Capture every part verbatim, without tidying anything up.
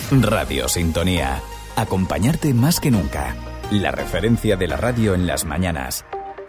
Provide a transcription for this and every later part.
Radio Sintonía. Acompañarte más que nunca. La referencia de la radio en las mañanas.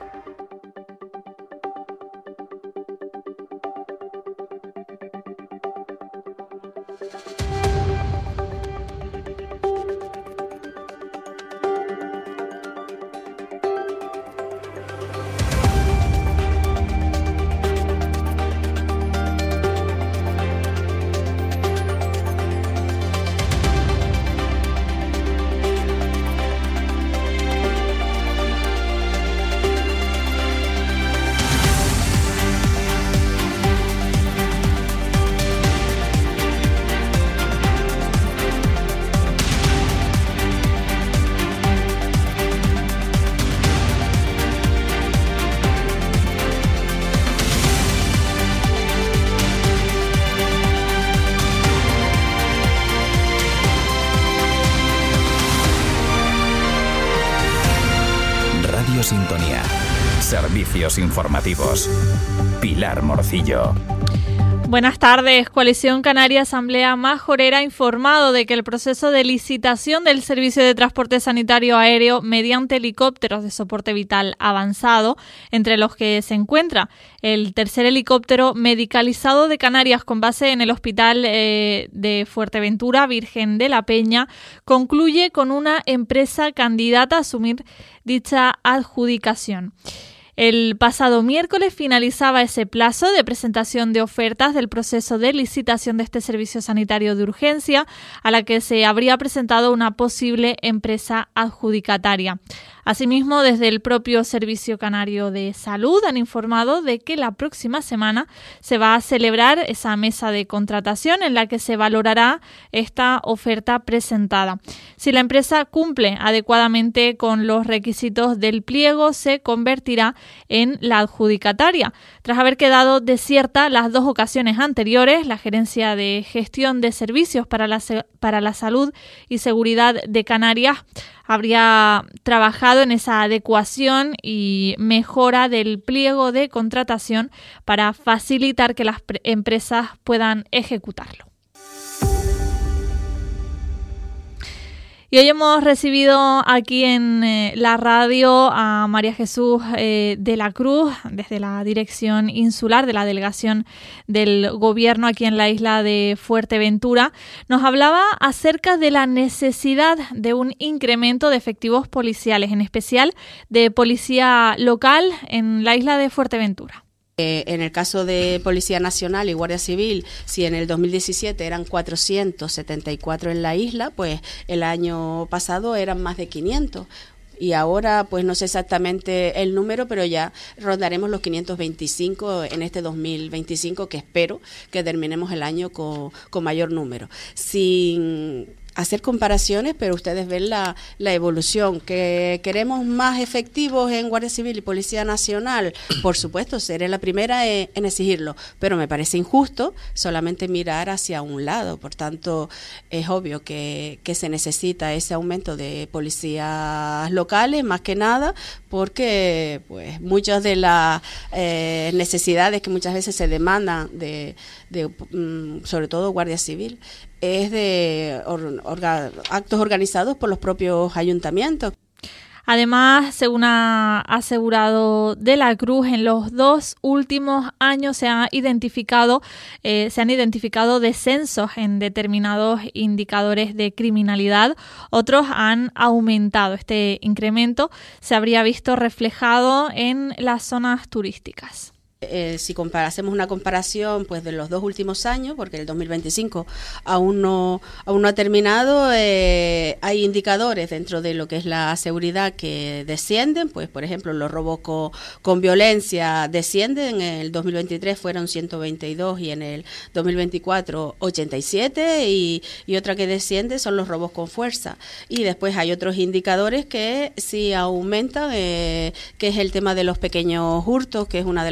Sintonía. Servicios informativos. Pilar Morcillo. Buenas tardes. Coalición Canaria Asamblea Majorera ha informado de que el proceso de licitación del servicio de transporte sanitario aéreo mediante helicópteros de soporte vital avanzado, entre los que se encuentra el tercer helicóptero medicalizado de Canarias con base en el Hospital eh, de Fuerteventura Virgen de la Peña, concluye con una empresa candidata a asumir dicha adjudicación. El pasado miércoles finalizaba ese plazo de presentación de ofertas del proceso de licitación de este servicio sanitario de urgencia, a la que se habría presentado una posible empresa adjudicataria. Asimismo, desde el propio Servicio Canario de Salud han informado de que la próxima semana se va a celebrar esa mesa de contratación en la que se valorará esta oferta presentada. Si la empresa cumple adecuadamente con los requisitos del pliego, se convertirá en la adjudicataria. Tras haber quedado desierta las dos ocasiones anteriores, la Gerencia de Gestión de Servicios para la, para la Salud y Seguridad de Canarias habría trabajado en esa adecuación y mejora del pliego de contratación para facilitar que las pre- empresas puedan ejecutarlo. Y hoy hemos recibido aquí en eh, la radio a María Jesús eh, de la Cruz, desde la Dirección Insular de la Delegación del Gobierno aquí en la isla de Fuerteventura. Nos hablaba acerca de la necesidad de un incremento de efectivos policiales, en especial de policía local en la isla de Fuerteventura. Eh, en el caso de Policía Nacional y Guardia Civil, si en el dos mil diecisiete eran cuatrocientos setenta y cuatro en la isla, pues el año pasado eran más de quinientos. Y ahora, pues no sé exactamente el número, pero ya rondaremos los quinientos veinticinco en este dos mil veinticinco, que espero que terminemos el año con, con mayor número. Sin hacer comparaciones, pero ustedes ven la, la evolución. Que queremos más efectivos en Guardia Civil y Policía Nacional, por supuesto, seré la primera en, en exigirlo, pero me parece injusto solamente mirar hacia un lado. Por tanto, es obvio que, que se necesita ese aumento de policías locales, más que nada, porque pues muchas de las eh, necesidades que muchas veces se demandan de, de um, sobre todo Guardia Civil, es de or, orga, actos organizados por los propios ayuntamientos. Además, según ha asegurado De la Cruz, en los dos últimos años se ha identificado, eh, se han identificado descensos en determinados indicadores de criminalidad. Otros han aumentado. Este incremento se habría visto reflejado en las zonas turísticas. Eh, si compara, hacemos una comparación pues de los dos últimos años, porque el dos mil veinticinco aún no aún no ha terminado, eh, hay indicadores dentro de lo que es la seguridad que descienden, pues por ejemplo los robos con, con violencia descienden. En el dos mil veintitrés fueron ciento veintidós y en el dos mil veinticuatro ochenta y siete, y, y otra que desciende son los robos con fuerza. Y después hay otros indicadores que sí aumentan, eh, que es el tema de los pequeños hurtos, que es una de las cuestiones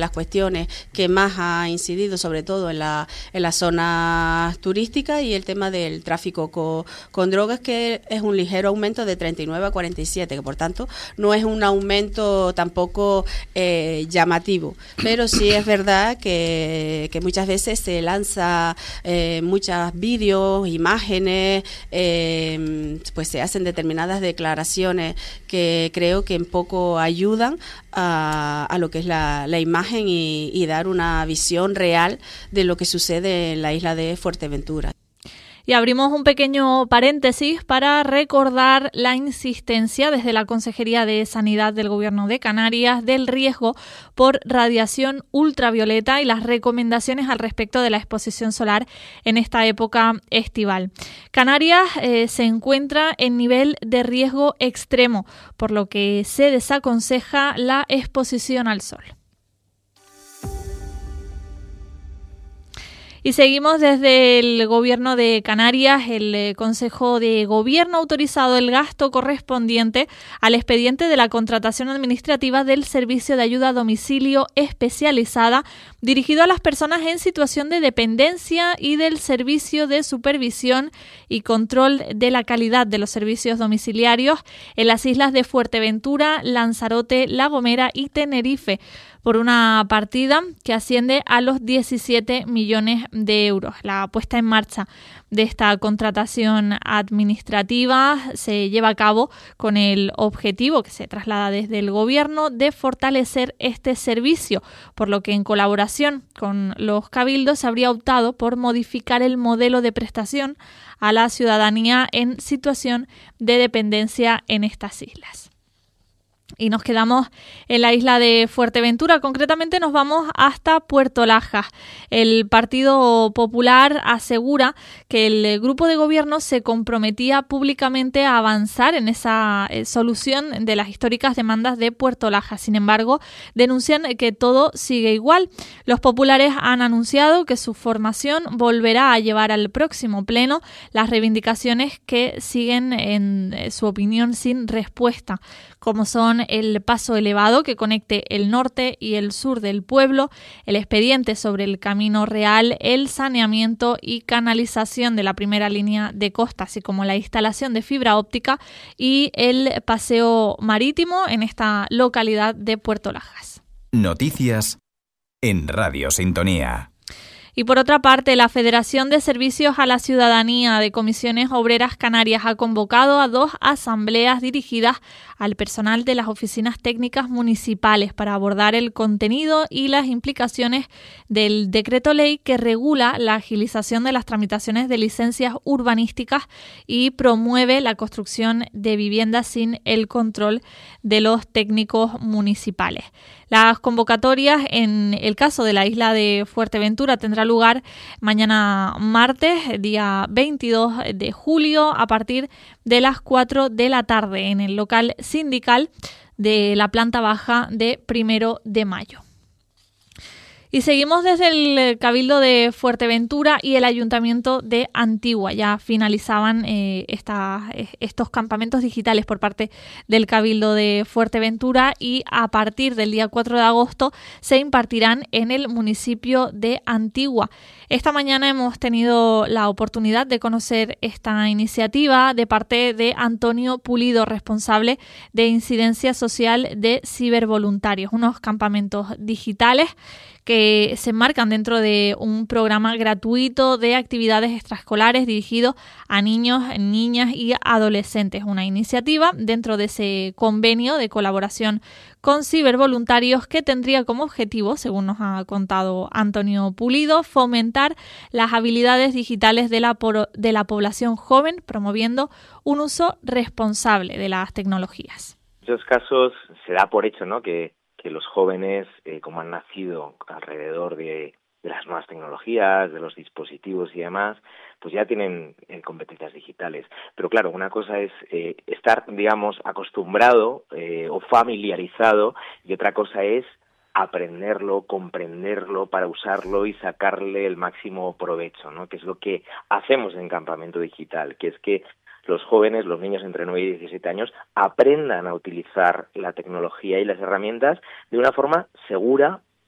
cuestiones que más ha incidido, sobre todo en la en las zonas turísticas, y el tema del tráfico co, con drogas, que es un ligero aumento de treinta y nueve a cuarenta y siete, que por tanto no es un aumento tampoco eh, llamativo, pero sí es verdad que, que muchas veces se lanza eh, muchos vídeos, imágenes, eh, pues se hacen determinadas declaraciones que creo que en poco ayudan a, a lo que es la, la imagen y, y dar una visión real de lo que sucede en la isla de Fuerteventura. Y abrimos un pequeño paréntesis para recordar la insistencia desde la Consejería de Sanidad del Gobierno de Canarias del riesgo por radiación ultravioleta y las recomendaciones al respecto de la exposición solar en esta época estival. Canarias eh, se encuentra en nivel de riesgo extremo, por lo que se desaconseja la exposición al sol. Y seguimos desde el Gobierno de Canarias. El Consejo de Gobierno ha autorizado el gasto correspondiente al expediente de la contratación administrativa del Servicio de Ayuda a Domicilio Especializada dirigido a las personas en situación de dependencia y del Servicio de Supervisión y Control de la Calidad de los Servicios Domiciliarios en las islas de Fuerteventura, Lanzarote, La Gomera y Tenerife, por una partida que asciende a los diecisiete millones de euros. La puesta en marcha de esta contratación administrativa se lleva a cabo con el objetivo, que se traslada desde el Gobierno, de fortalecer este servicio, por lo que en colaboración con los cabildos se habría optado por modificar el modelo de prestación a la ciudadanía en situación de dependencia en estas islas. Y nos quedamos en la isla de Fuerteventura, concretamente nos vamos hasta Puerto Lajas. El Partido Popular asegura que el grupo de gobierno se comprometía públicamente a avanzar en esa eh, solución de las históricas demandas de Puerto Lajas. Sin embargo, denuncian que todo sigue igual. Los populares han anunciado que su formación volverá a llevar al próximo pleno las reivindicaciones que siguen, en eh, su opinión, sin respuesta, como son el paso elevado que conecte el norte y el sur del pueblo, el expediente sobre el Camino Real, el saneamiento y canalización de la primera línea de costa, así como la instalación de fibra óptica y el paseo marítimo en esta localidad de Puerto Lajas. Noticias en Radio Sintonía. Y por otra parte, la Federación de Servicios a la Ciudadanía de Comisiones Obreras Canarias ha convocado a dos asambleas dirigidas al personal de las oficinas técnicas municipales para abordar el contenido y las implicaciones del decreto ley que regula la agilización de las tramitaciones de licencias urbanísticas y promueve la construcción de viviendas sin el control de los técnicos municipales. Las convocatorias en el caso de la isla de Fuerteventura tendrán lugar mañana martes, día veintidós de julio, a partir de las cuatro de la tarde en el local sindical de la planta baja de Primero de Mayo. Y seguimos desde el Cabildo de Fuerteventura y el Ayuntamiento de Antigua. Ya finalizaban eh, esta, estos campamentos digitales por parte del Cabildo de Fuerteventura y a partir del día cuatro de agosto se impartirán en el municipio de Antigua. Esta mañana hemos tenido la oportunidad de conocer esta iniciativa de parte de Antonio Pulido, responsable de Incidencia Social de Cibervoluntarios, unos campamentos digitales que se enmarcan dentro de un programa gratuito de actividades extraescolares dirigido a niños, niñas y adolescentes. Una iniciativa dentro de ese convenio de colaboración con cibervoluntarios que tendría como objetivo, según nos ha contado Antonio Pulido, fomentar las habilidades digitales de la, de la población joven, promoviendo un uso responsable de las tecnologías. En muchos casos se da por hecho, ¿no?, que que los jóvenes, eh, como han nacido alrededor de, de las nuevas tecnologías, de los dispositivos y demás, pues ya tienen eh, competencias digitales. Pero claro, una cosa es eh, estar, digamos, acostumbrado eh, o familiarizado, y otra cosa es aprenderlo, comprenderlo para usarlo y sacarle el máximo provecho, ¿no?, que es lo que hacemos en Campamento Digital, que es que los jóvenes, los niños entre nueve y diecisiete años, aprendan a utilizar la tecnología y las herramientas de una forma segura,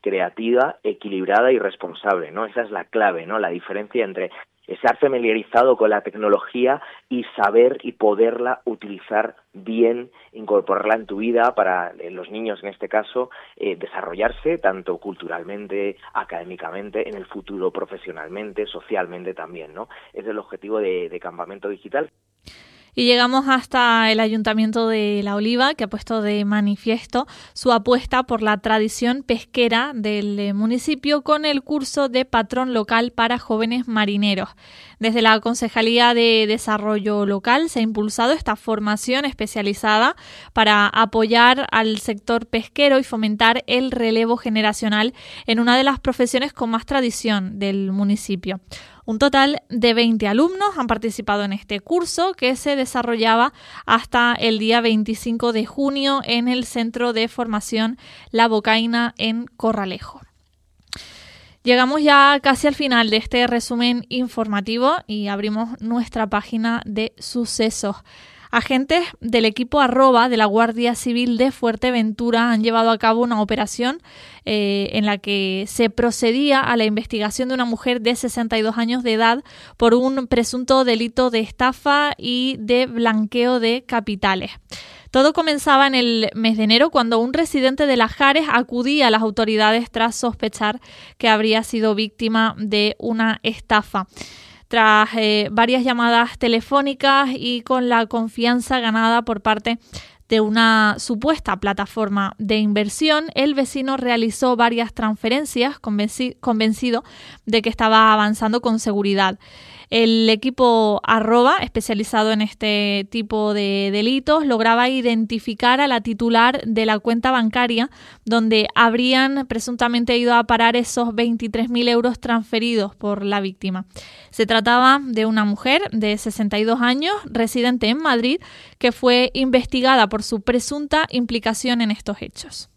creativa, equilibrada y responsable, ¿no? Esa es la clave, ¿no? La diferencia entre estar familiarizado con la tecnología y saber y poderla utilizar bien, incorporarla en tu vida para eh, los niños, en este caso, eh, desarrollarse tanto culturalmente, académicamente, en el futuro profesionalmente, socialmente también, ¿no? Ese es el objetivo de, de Campamento Digital. Y llegamos hasta el Ayuntamiento de La Oliva, que ha puesto de manifiesto su apuesta por la tradición pesquera del municipio con el curso de patrón local para jóvenes marineros. Desde la Concejalía de Desarrollo Local se ha impulsado esta formación especializada para apoyar al sector pesquero y fomentar el relevo generacional en una de las profesiones con más tradición del municipio. Un total de veinte alumnos han participado en este curso que se desarrollaba hasta el día veinticinco de junio en el Centro de Formación La Bocaina en Corralejo. Llegamos ya casi al final de este resumen informativo y abrimos nuestra página de sucesos. Agentes del equipo arroba de la Guardia Civil de Fuerteventura han llevado a cabo una operación eh, en la que se procedía a la investigación de una mujer de sesenta y dos años de edad por un presunto delito de estafa y de blanqueo de capitales. Todo comenzaba en el mes de enero cuando un residente de Las Jares acudía a las autoridades tras sospechar que habría sido víctima de una estafa. Tras eh, varias llamadas telefónicas y con la confianza ganada por parte de una supuesta plataforma de inversión, el vecino realizó varias transferencias convenci- convencido de que estaba avanzando con seguridad. El equipo arroba, especializado en este tipo de delitos, lograba identificar a la titular de la cuenta bancaria donde habrían presuntamente ido a parar esos veintitrés mil euros transferidos por la víctima. Se trataba de una mujer de sesenta y dos años, residente en Madrid, que fue investigada por su presunta implicación en estos hechos.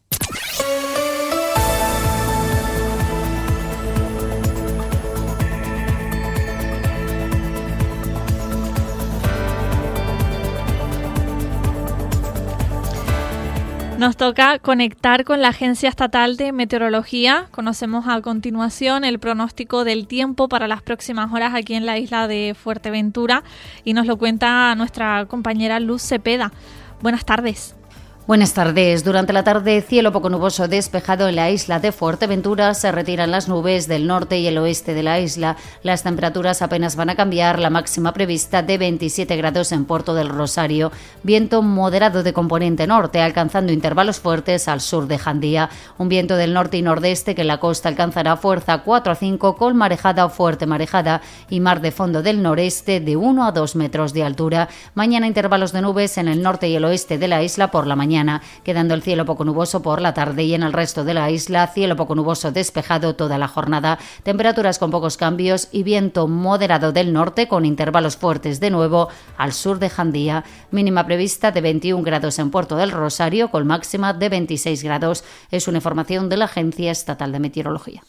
Nos toca conectar con la Agencia Estatal de Meteorología. Conocemos a continuación el pronóstico del tiempo para las próximas horas aquí en la isla de Fuerteventura y nos lo cuenta nuestra compañera Luz Cepeda. Buenas tardes. Buenas tardes. Durante la tarde, cielo poco nuboso despejado en la isla de Fuerteventura. Se retiran las nubes del norte y el oeste de la isla. Las temperaturas apenas van a cambiar. La máxima prevista de veintisiete grados en Puerto del Rosario. Viento moderado de componente norte, alcanzando intervalos fuertes al sur de Jandía. Un viento del norte y nordeste que en la costa alcanzará fuerza cuatro a cinco con marejada o fuerte marejada y mar de fondo del noreste de uno a dos metros de altura. Mañana intervalos de nubes en el norte y el oeste de la isla por la mañana, quedando el cielo poco nuboso por la tarde y en el resto de la isla cielo poco nuboso despejado toda la jornada, temperaturas con pocos cambios y viento moderado del norte con intervalos fuertes de nuevo al sur de Jandía, mínima prevista de veintiún grados en Puerto del Rosario con máxima de veintiséis grados. Es una información de la Agencia Estatal de Meteorología.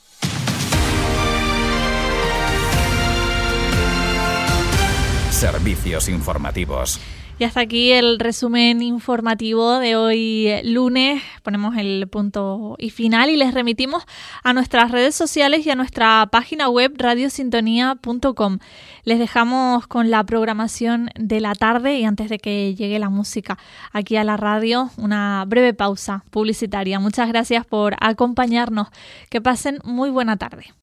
Servicios informativos. Y hasta aquí el resumen informativo de hoy lunes. Ponemos el punto y final y les remitimos a nuestras redes sociales y a nuestra página web radio sintonía punto com. Les dejamos con la programación de la tarde y antes de que llegue la música aquí a la radio, una breve pausa publicitaria. Muchas gracias por acompañarnos. Que pasen muy buena tarde.